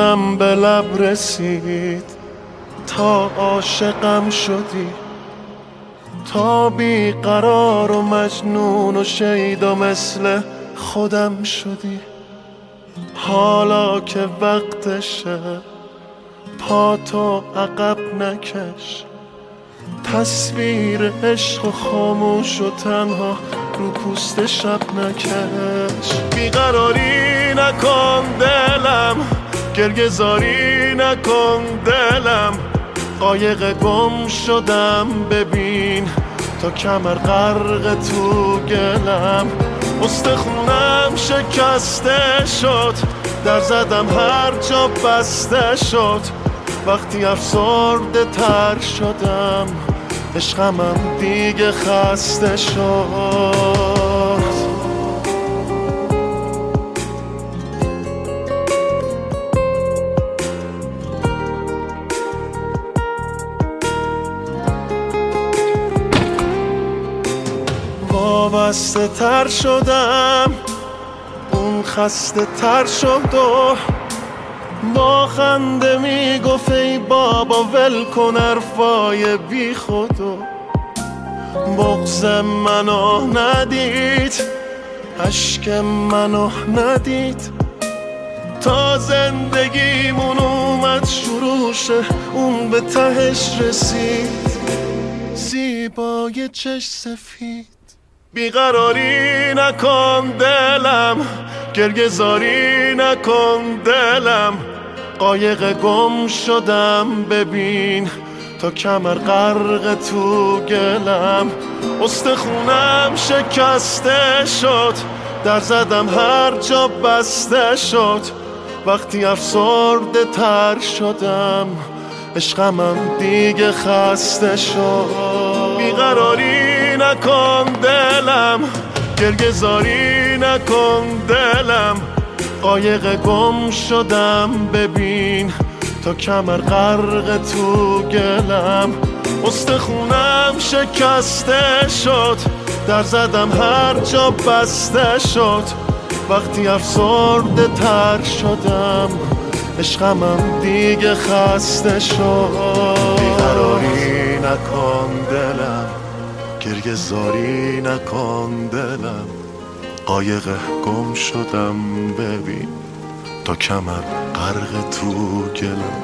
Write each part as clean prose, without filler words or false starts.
جونم به لب رسید، تا عاشقم شدی، تا بیقرار و مجنون و شیدا مثل خودم شدی. حالا که وقتشه پاتو عقب نکش، تصویر عشق و خاموش و تنها رو پوست شب نکش. بیقراری نکن دلم، گرگزاری نکن دلم، قایق گم شدم ببین تا کمر غرق تو گلم. استخونم شکسته شد، در زدم هر جا بسته شد، وقتی افسرده تر شدم عشقمم دیگه خسته شد. وابسته تر شدم، اون خسته تر شد و با خنده میگفت ای بابا ول کن حرفای بی خودو. بغض منو ندید، اشک منو ندید، تا زندگیمون اومد شروع شه اون به تهش رسید، زیبای چش سفید. بیقراری نکن دلم، گرگزاری نکن دلم، قایق گم شدم ببین تا کمر غرق تو گلم. استخونم شکسته شد، در زدم هر جا بسته شد، وقتی افسرده تر شدم عشقمم دیگه خسته شد. بیقراری نکن دلم، گرگزاری نکن دلم، قایق گم شدم ببین تا کمر غرق تو گلم. استخونم شکسته شد، در زدم هر جا بسته شد، وقتی افسرده تر شدم عشقمم دیگه خسته شد. بیقراری نکن دلم، گرگزاری نکن دلم، قایق گم شدم ببین تا کمر غرق تو گلم.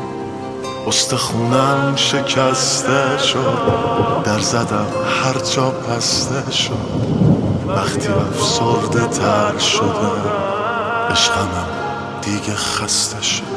استخونم شکسته شد، در زدم هر جا بسته شد، وقتی افسرده تر شدم عشقمم دیگه خسته شد.